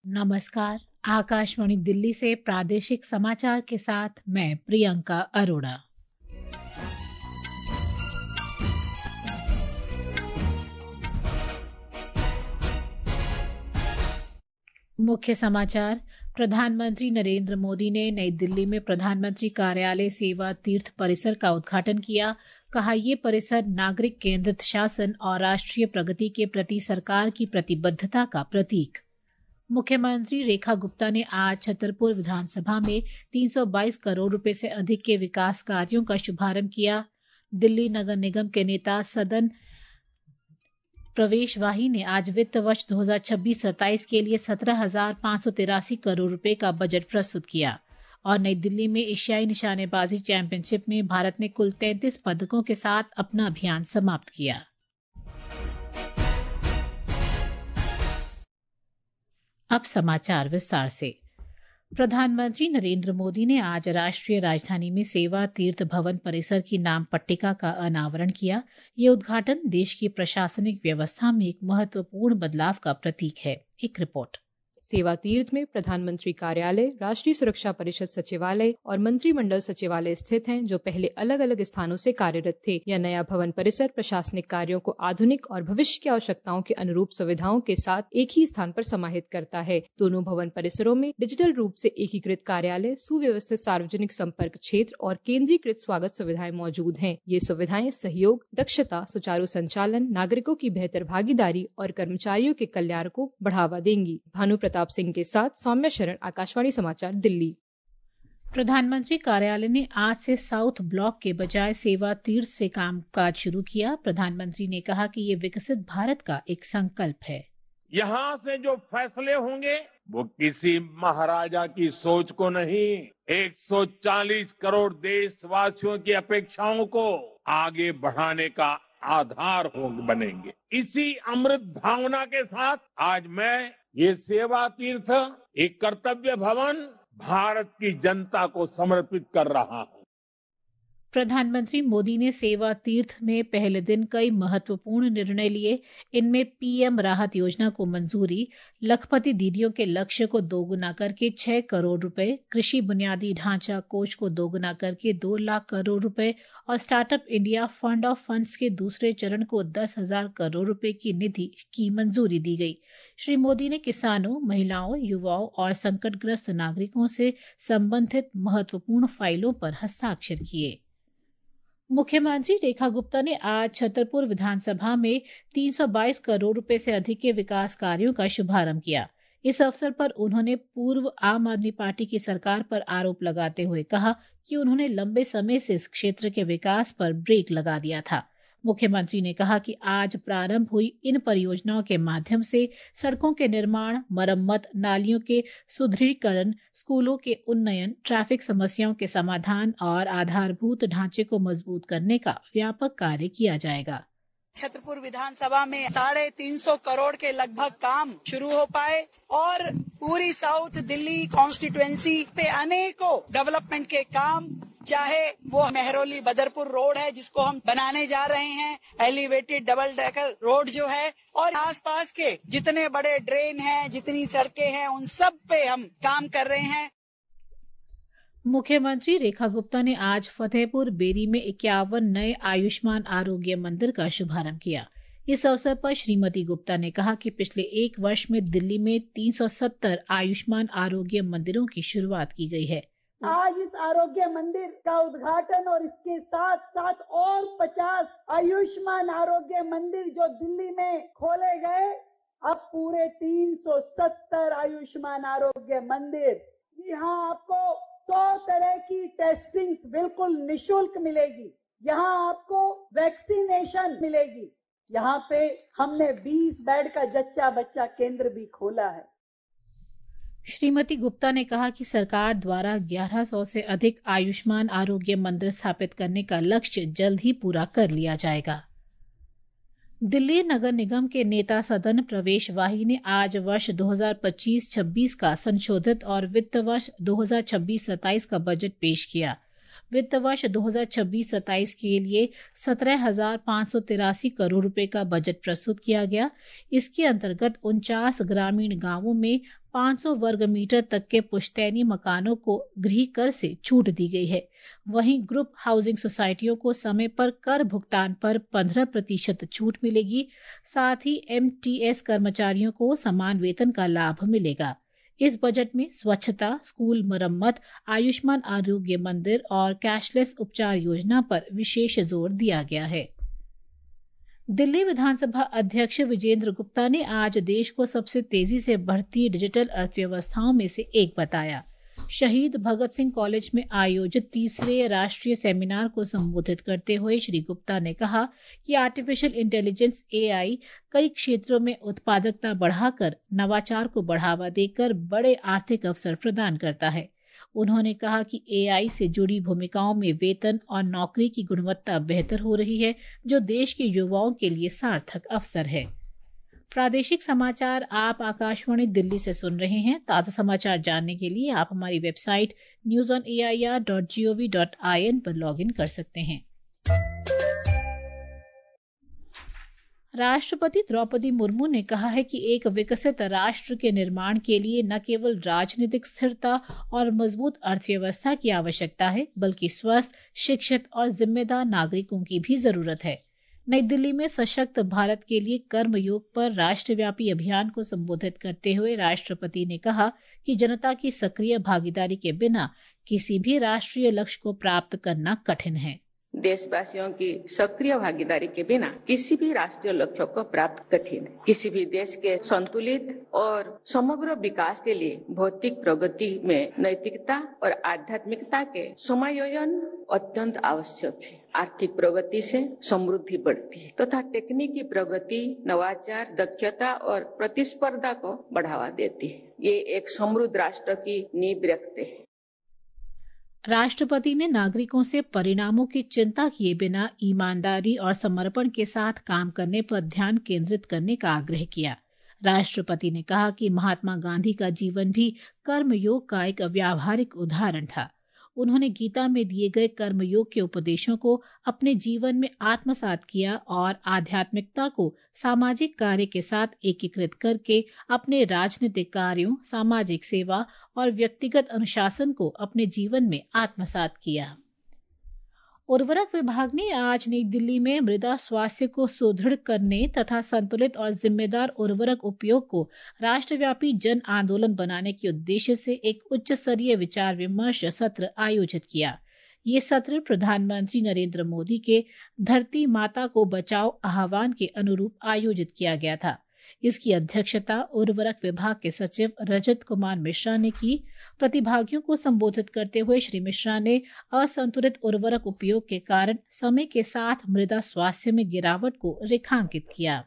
नमस्कार। आकाशवाणी दिल्ली से प्रादेशिक समाचार के साथ मैं प्रियंका अरोड़ा। मुख्य समाचार। प्रधानमंत्री नरेंद्र मोदी ने नई दिल्ली में प्रधानमंत्री कार्यालय सेवा तीर्थ परिसर का उद्घाटन किया। कहा, ये परिसर नागरिक केंद्रित शासन और राष्ट्रीय प्रगति के प्रति सरकार की प्रतिबद्धता का प्रतीक। मुख्यमंत्री रेखा गुप्ता ने आज छतरपुर विधानसभा में 322 करोड़ रुपए से अधिक के विकास कार्यों का शुभारंभ किया। दिल्ली नगर निगम के नेता सदन प्रवेश वाही ने आज वित्त वर्ष 2026-27 के लिए 17,583 करोड़ रुपए का बजट प्रस्तुत किया। और नई दिल्ली में एशियाई निशानेबाजी चैंपियनशिप में भारत ने कुल 33 पदकों के साथ अपना अभियान समाप्त किया। अब समाचार विस्तार से। प्रधानमंत्री नरेंद्र मोदी ने आज राष्ट्रीय राजधानी में सेवा तीर्थ भवन परिसर की नाम पट्टिका का अनावरण किया। ये उद्घाटन देश की प्रशासनिक व्यवस्था में एक महत्वपूर्ण बदलाव का प्रतीक है। एक रिपोर्ट। सेवा तीर्थ में प्रधानमंत्री कार्यालय, राष्ट्रीय सुरक्षा परिषद सचिवालय और मंत्रिमंडल सचिवालय स्थित हैं, जो पहले अलग अलग स्थानों से कार्यरत थे। यह नया भवन परिसर प्रशासनिक कार्यों को आधुनिक और भविष्य की आवश्यकताओं के अनुरूप सुविधाओं के साथ एक ही स्थान पर समाहित करता है। दोनों भवन परिसरों में डिजिटल रूप से एकीकृत कार्यालय, सुव्यवस्थित सार्वजनिक संपर्क क्षेत्र और केंद्रीकृत स्वागत सुविधाएं मौजूद हैं। ये सुविधाएं सहयोग, दक्षता, सुचारू संचालन, नागरिकों की बेहतर भागीदारी और कर्मचारियों के कल्याण को बढ़ावा देंगी। भानु प्रताप सिंह के साथ सौम्या शरण, आकाशवाणी समाचार, दिल्ली। प्रधानमंत्री कार्यालय ने आज से साउथ ब्लॉक के बजाय सेवा तीर्थ से कामकाज शुरू किया। प्रधानमंत्री ने कहा कि ये विकसित भारत का एक संकल्प है। यहाँ से जो फैसले होंगे वो किसी महाराजा की सोच को नहीं, 140 करोड़ देशवासियों की अपेक्षाओं को आगे बढ़ाने का आधार बनेंगे। इसी अमृत भावना के साथ आज मैं ये सेवा तीर्थ, एक कर्तव्य भवन भारत की जनता को समर्पित कर रहा हूं। प्रधानमंत्री मोदी ने सेवा तीर्थ में पहले दिन कई महत्वपूर्ण निर्णय लिए। इनमें पीएम राहत योजना को मंजूरी, लखपति दीदियों के लक्ष्य को दोगुना करके 6 करोड़ रुपए, कृषि बुनियादी ढांचा कोष को दोगुना करके 2 लाख करोड़ रुपए और startup India fund of funds के दूसरे चरण को 10,000 करोड़ रुपए की निधि की मंजूरी दी गई। श्री मोदी ने किसानों, महिलाओं, युवाओं और संकटग्रस्त नागरिकों से संबंधित महत्वपूर्ण फाइलों पर हस्ताक्षर किए। मुख्यमंत्री रेखा गुप्ता ने आज छतरपुर विधानसभा में 322 करोड़ रुपए से अधिक के विकास कार्यों का शुभारंभ किया। इस अवसर पर उन्होंने पूर्व आम आदमी पार्टी की सरकार पर आरोप लगाते हुए कहा कि उन्होंने लंबे समय से इस क्षेत्र के विकास पर ब्रेक लगा दिया था। मुख्यमंत्री ने कहा कि आज प्रारंभ हुई इन परियोजनाओं के माध्यम से सड़कों के निर्माण, मरम्मत, नालियों के सुदृढ़ीकरण, स्कूलों के उन्नयन, ट्रैफिक समस्याओं के समाधान और आधारभूत ढांचे को मजबूत करने का व्यापक कार्य किया जाएगा। छतरपुर विधानसभा में 350 करोड़ के लगभग काम शुरू हो पाए और पूरी साउथ दिल्ली कॉन्स्टिट्यूएंसी पे अनेकों डेवलपमेंट के काम, चाहे वो मेहरौली बदरपुर रोड है जिसको हम बनाने जा रहे हैं, एलिवेटेड डबल डेकर रोड जो है, और आसपास के जितने बड़े ड्रेन हैं, जितनी सड़कें हैं, उन सब पे हम काम कर रहे हैं। मुख्यमंत्री रेखा गुप्ता ने आज फतेहपुर बेरी में 51 नए आयुष्मान आरोग्य मंदिर का शुभारंभ किया। इस अवसर पर श्रीमती गुप्ता ने कहा कि पिछले 1 वर्ष में दिल्ली में 370 आयुष्मान आरोग्य मंदिरों की शुरुआत की गई है। आज इस आरोग्य मंदिर का उद्घाटन और इसके साथ साथ और 50 आयुष्मान आरोग्य मंदिर जो दिल्ली में खोले गए, अब पूरे 370 आयुष्मान आरोग्य मंदिर। यहाँ आपको 100 तरह की टेस्टिंग बिल्कुल निशुल्क मिलेगी। यहाँ आपको वैक्सीनेशन मिलेगी। यहाँ पे हमने 20 बेड का जच्चा बच्चा केंद्र भी खोला है। श्रीमती गुप्ता ने कहा कि सरकार द्वारा 1100 से अधिक आयुष्मान आरोग्य मंदिर स्थापित करने का लक्ष्य जल्द ही पूरा कर लिया जाएगा। दिल्ली नगर निगम के नेता सदन प्रवेश वाही ने आज वर्ष 2025-26 का संशोधित और वित्त वर्ष 2026-27 का बजट पेश किया। वित्त वर्ष 2026-27 के लिए 17,583 करोड़ रुपए का बजट प्रस्तुत किया गया। इसके अंतर्गत 49 ग्रामीण गांवों में 500 वर्ग मीटर तक के पुश्तैनी मकानों को गृह कर से छूट दी गई है। वहीं ग्रुप हाउसिंग सोसाइटियों को समय पर कर भुगतान पर 15% छूट मिलेगी। साथ ही MTS कर्मचारियों को समान वेतन का लाभ मिलेगा। इस बजट में स्वच्छता, स्कूल मरम्मत, आयुष्मान आरोग्य मंदिर और कैशलेस उपचार योजना पर विशेष जोर दिया गया है। दिल्ली विधानसभा अध्यक्ष विजेंद्र गुप्ता ने आज देश को सबसे तेजी से बढ़ती डिजिटल अर्थव्यवस्थाओं में से एक बताया। शहीद भगत सिंह कॉलेज में आयोजित तीसरे राष्ट्रीय सेमिनार को संबोधित करते हुए श्री गुप्ता ने कहा कि आर्टिफिशियल इंटेलिजेंस AI कई क्षेत्रों में उत्पादकता बढ़ाकर नवाचार को बढ़ावा देकर बड़े आर्थिक अवसर प्रदान करता है। उन्होंने कहा कि AI से जुड़ी भूमिकाओं में वेतन और नौकरी की गुणवत्ता बेहतर हो रही है, जो देश के युवाओं के लिए सार्थक अवसर है। प्रादेशिक समाचार आप आकाशवाणी दिल्ली से सुन रहे हैं। ताज़ा समाचार जानने के लिए आप हमारी वेबसाइट newsonair.gov.in पर लॉगिन कर सकते हैं। राष्ट्रपति द्रौपदी मुर्मू ने कहा है कि एक विकसित राष्ट्र के निर्माण के लिए न केवल राजनीतिक स्थिरता और मजबूत अर्थव्यवस्था की आवश्यकता है, बल्कि स्वस्थ, शिक्षित और जिम्मेदार नागरिकों की भी जरूरत है। नई दिल्ली में सशक्त भारत के लिए कर्मयोग पर राष्ट्रव्यापी अभियान को संबोधित करते हुए राष्ट्रपति ने कहा कि जनता की सक्रिय भागीदारी के बिना किसी भी राष्ट्रीय लक्ष्य को प्राप्त करना कठिन है। देशवासियों की सक्रिय भागीदारी के बिना किसी भी राष्ट्रीय लक्ष्य को प्राप्त कठिन है। किसी भी देश के संतुलित और समग्र विकास के लिए भौतिक प्रगति में नैतिकता और आध्यात्मिकता के समायोजन अत्यंत आवश्यक है। आर्थिक प्रगति से समृद्धि बढ़ती है तथा तकनीकी प्रगति नवाचार, दक्षता और प्रतिस्पर्धा को बढ़ावा देती है। ये एक समृद्ध राष्ट्र की नींव रखते हैं। राष्ट्रपति ने नागरिकों से परिणामों की चिंता किए बिना ईमानदारी और समर्पण के साथ काम करने पर ध्यान केंद्रित करने का आग्रह किया। राष्ट्रपति ने कहा कि महात्मा गांधी का जीवन भी कर्मयोग का एक व्यावहारिक उदाहरण था। उन्होंने गीता में दिए गए कर्मयोग के उपदेशों को अपने जीवन में आत्मसात किया और आध्यात्मिकता को सामाजिक कार्य के साथ एकीकृत करके अपने राजनीतिक कार्यों, सामाजिक सेवा और व्यक्तिगत अनुशासन को अपने जीवन में आत्मसात किया। उर्वरक विभाग ने आज नई दिल्ली में मृदा स्वास्थ्य को सुदृढ़ करने तथा संतुलित और जिम्मेदार उर्वरक उपयोग को राष्ट्रव्यापी जन आंदोलन बनाने के उद्देश्य से एक उच्च स्तरीय विचार विमर्श सत्र आयोजित किया। ये सत्र प्रधानमंत्री नरेंद्र मोदी के धरती माता को बचाओ आह्वान के अनुरूप आयोजित किया गया था। इसकी अध्यक्षता उर्वरक विभाग के सचिव रजत कुमार मिश्रा ने की। प्रतिभागियों को संबोधित करते हुए श्री मिश्रा ने असंतुलित उर्वरक उपयोग के कारण समय के साथ मृदा स्वास्थ्य में गिरावट को रेखांकित किया।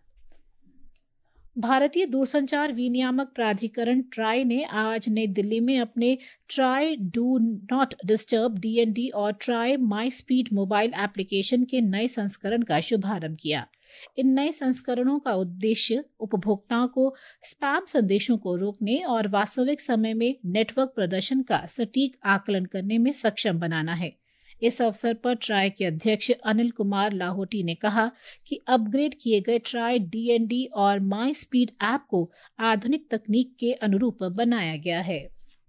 भारतीय दूरसंचार विनियामक प्राधिकरण ट्राई ने आज नई दिल्ली में अपने TRAI do not disturb DND और TRAI my speed mobile application के नए संस्करण का शुभारंभ किया। इन नए संस्करणों का उद्देश्य उपभोक्ताओं को स्पैम संदेशों को रोकने और वास्तविक समय में नेटवर्क प्रदर्शन का सटीक आकलन करने में सक्षम बनाना है। इस अवसर पर ट्राई के अध्यक्ष अनिल कुमार लाहोटी ने कहा कि अपग्रेड किए गए ट्राई DND और माई स्पीड ऐप को आधुनिक तकनीक के अनुरूप बनाया गया है।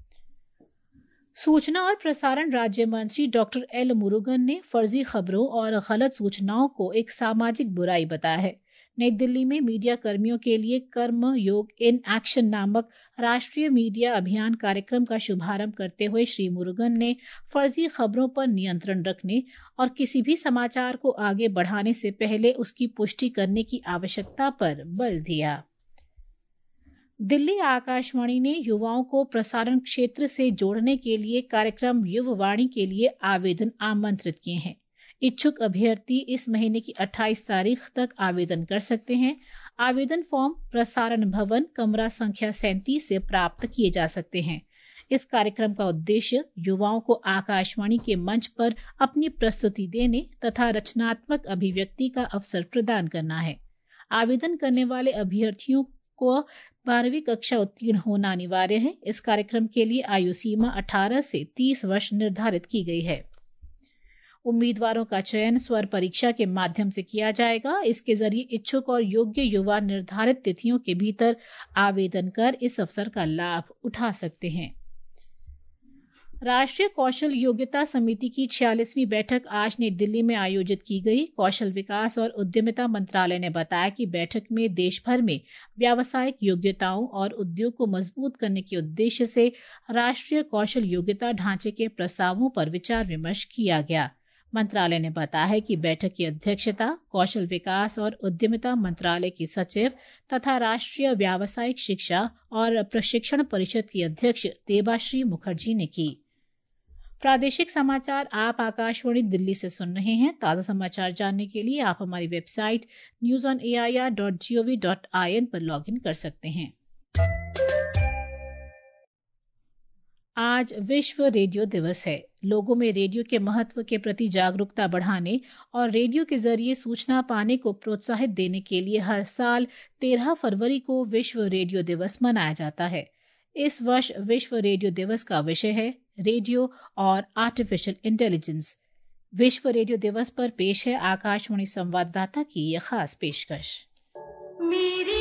सूचना और प्रसारण राज्य मंत्री डॉक्टर L मुरुगन ने फर्जी खबरों और गलत सूचनाओं को एक सामाजिक बुराई बताया है। नई दिल्ली में मीडिया कर्मियों के लिए कर्म योग इन एक्शन नामक राष्ट्रीय मीडिया अभियान कार्यक्रम का शुभारंभ करते हुए श्री मुरुगन ने फर्जी खबरों पर नियंत्रण रखने और किसी भी समाचार को आगे बढ़ाने से पहले उसकी पुष्टि करने की आवश्यकता पर बल दिया। दिल्ली आकाशवाणी ने युवाओं को प्रसारण क्षेत्र से जोड़ने के लिए कार्यक्रम युववाणी के लिए आवेदन आमंत्रित किए हैं। इच्छुक अभ्यर्थी इस महीने की 28 तारीख तक आवेदन कर सकते हैं। आवेदन फॉर्म प्रसारण भवन, कमरा संख्या 37 से प्राप्त किए जा सकते हैं। इस कार्यक्रम का उद्देश्य युवाओं को आकाशवाणी के मंच पर अपनी प्रस्तुति देने तथा रचनात्मक अभिव्यक्ति का अवसर प्रदान करना है। आवेदन करने वाले अभ्यर्थियों को 12वीं कक्षा उत्तीर्ण होना अनिवार्य है। इस कार्यक्रम के लिए आयु सीमा 18 से 30 वर्ष निर्धारित की गई है। उम्मीदवारों का चयन स्वर परीक्षा के माध्यम से किया जाएगा। इसके जरिए इच्छुक और योग्य युवा निर्धारित तिथियों के भीतर आवेदन कर इस अवसर का लाभ उठा सकते हैं। राष्ट्रीय कौशल योग्यता समिति की 46वीं बैठक आज नई दिल्ली में आयोजित की गई। कौशल विकास और उद्यमिता मंत्रालय ने बताया कि बैठक में देश भर में व्यावसायिक योग्यताओं और उद्योग को मजबूत करने के उद्देश्य से राष्ट्रीय कौशल योग्यता ढांचे के प्रस्तावों पर विचार विमर्श किया गया। मंत्रालय ने बताया है कि बैठक की अध्यक्षता कौशल विकास और उद्यमिता मंत्रालय की सचिव तथा राष्ट्रीय व्यावसायिक शिक्षा और प्रशिक्षण परिषद की अध्यक्ष देबाश्री मुखर्जी ने की। प्रादेशिक समाचार आप आकाशवाणी दिल्ली से सुन रहे हैं। ताज़ा समाचार जानने के लिए आप हमारी वेबसाइट newsonair.gov.in पर लॉगिन कर सकते हैं। आज विश्व रेडियो दिवस है। लोगों में रेडियो के महत्व के प्रति जागरूकता बढ़ाने और रेडियो के जरिए सूचना पाने को प्रोत्साहित देने के लिए हर साल 13 फरवरी को विश्व रेडियो दिवस मनाया जाता है। इस वर्ष विश्व रेडियो दिवस का विषय है रेडियो और आर्टिफिशियल इंटेलिजेंस। विश्व रेडियो दिवस पर पेश है आकाशवाणी संवाददाता की यह खास पेशकश। मेरी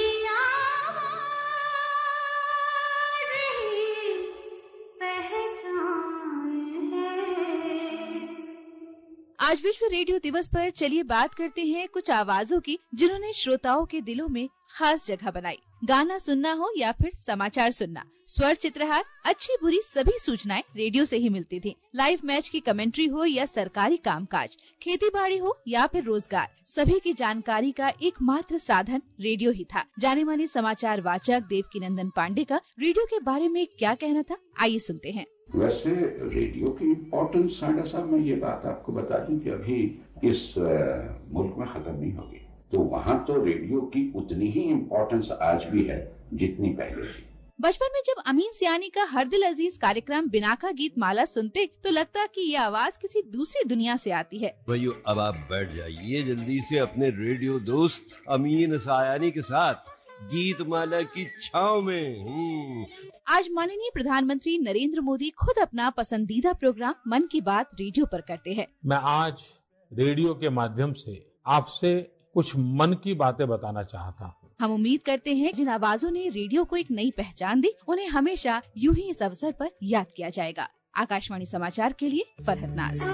आज विश्व रेडियो दिवस पर चलिए बात करते हैं कुछ आवाजों की जिन्होंने श्रोताओं के दिलों में खास जगह बनाई। गाना सुनना हो या फिर समाचार सुनना, स्वर चित्रहार, अच्छी बुरी सभी सूचनाएं रेडियो से ही मिलती थी। लाइव मैच की कमेंट्री हो या सरकारी कामकाज, खेती बाड़ी हो या फिर रोजगार, सभी की जानकारी का एकमात्र साधन रेडियो ही था। जाने माने समाचार वाचक देवकीनंदन पांडे का रेडियो के बारे में क्या कहना था, आइए सुनते हैं। वैसे रेडियो की इम्पोर्टेंस साडा साहब, मैं ये बात आपको बता दूं कि अभी इस मुल्क में खत्म नहीं होगी, तो वहाँ तो रेडियो की उतनी ही इम्पोर्टेंस आज भी है जितनी पहले थी। बचपन में जब अमीन सियानी का हर दिल अजीज कार्यक्रम बिनाका गीत माला सुनते तो लगता कि ये आवाज किसी दूसरी दुनिया से आती है। भाइयों, अब आप बैठ जाइए जल्दी से अपने रेडियो दोस्त अमीन सायानी के साथ गीत माला की छाव में। आज माननीय प्रधानमंत्री नरेंद्र मोदी खुद अपना पसंदीदा प्रोग्राम मन की बात रेडियो पर करते हैं। मैं आज रेडियो के माध्यम से आपसे कुछ मन की बातें बताना चाहता हूँ। हम उम्मीद करते हैं जिन आवाजों ने रेडियो को एक नई पहचान दी, उन्हें हमेशा यूं ही इस अवसर पर याद किया जाएगा। आकाशवाणी समाचार के लिए फरहत नाज।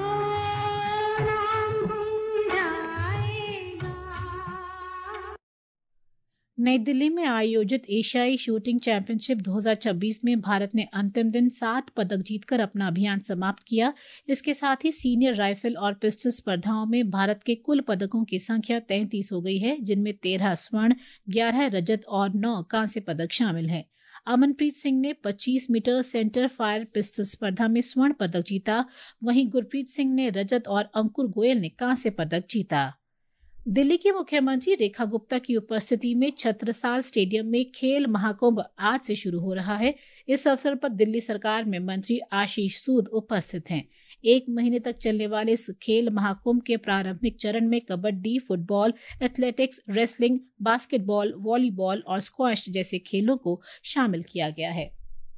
नई दिल्ली में आयोजित एशियाई शूटिंग चैंपियनशिप 2026 में भारत ने अंतिम दिन 60 पदक जीतकर अपना अभियान समाप्त किया। इसके साथ ही सीनियर राइफल और पिस्टल स्पर्धाओं में भारत के कुल पदकों की संख्या 33 हो गई है, जिनमें 13 स्वर्ण, 11 रजत और 9 कांस्य पदक शामिल हैं। अमनप्रीत सिंह ने 25 मीटर सेंटर फायर पिस्टल स्पर्धा में स्वर्ण पदक जीता, वहीं गुरप्रीत सिंह ने रजत और अंकुर गोयल ने कांस्य पदक जीता। दिल्ली की मुख्यमंत्री रेखा गुप्ता की उपस्थिति में छत्रसाल स्टेडियम में खेल महाकुंभ आज से शुरू हो रहा है। इस अवसर पर दिल्ली सरकार में मंत्री आशीष सूद उपस्थित हैं। 1 महीने तक चलने वाले इस खेल महाकुंभ के प्रारंभिक चरण में kabaddi, football, athletics, wrestling, basketball, volleyball और स्क्वैश जैसे खेलों को शामिल किया गया है।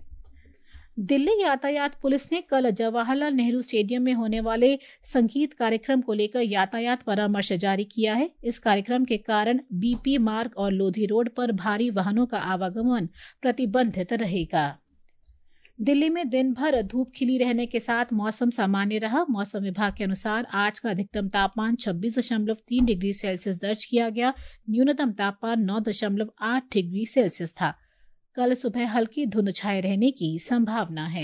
दिल्ली यातायात पुलिस ने कल जवाहरलाल नेहरू स्टेडियम में होने वाले संगीत कार्यक्रम को लेकर यातायात परामर्श जारी किया है। इस कार्यक्रम के कारण बीपी मार्ग और लोधी रोड पर भारी वाहनों का आवागमन प्रतिबंधित रहेगा। दिल्ली में दिन भर धूप खिली रहने के साथ मौसम सामान्य रहा। मौसम विभाग के अनुसार आज का अधिकतम तापमान 26.3 डिग्री सेल्सियस दर्ज किया गया। न्यूनतम तापमान 9.8 डिग्री सेल्सियस था। कल सुबह हल्की धुंध छाए रहने की संभावना है।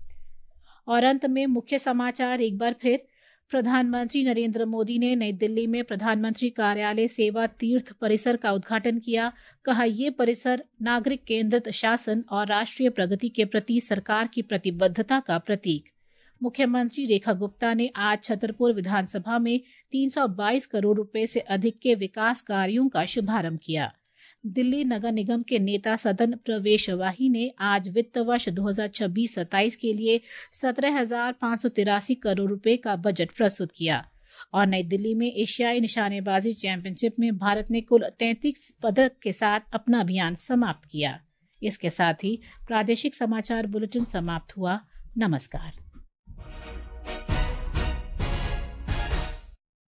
और अंत में मुख्य समाचार एक बार फिर। प्रधानमंत्री नरेंद्र मोदी ने नई दिल्ली में प्रधानमंत्री कार्यालय सेवा तीर्थ परिसर का उद्घाटन किया। कहा, ये परिसर नागरिक केंद्रित शासन और राष्ट्रीय प्रगति के प्रति सरकार की प्रतिबद्धता का प्रतीक। मुख्यमंत्री रेखा गुप्ता ने आज छतरपुर विधानसभा में 322 करोड़ रुपए से अधिक के विकास कार्यों का शुभारंभ किया। दिल्ली नगर निगम के नेता सदन प्रवेश वाही ने आज वित्त वर्ष 2026-27 के लिए 17,583 करोड़ रुपए का बजट प्रस्तुत किया। और नई दिल्ली में एशियाई निशानेबाजी चैंपियनशिप में भारत ने कुल 33 पदक के साथ अपना अभियान समाप्त किया। इसके साथ ही प्रादेशिक समाचार बुलेटिन समाप्त हुआ। नमस्कार।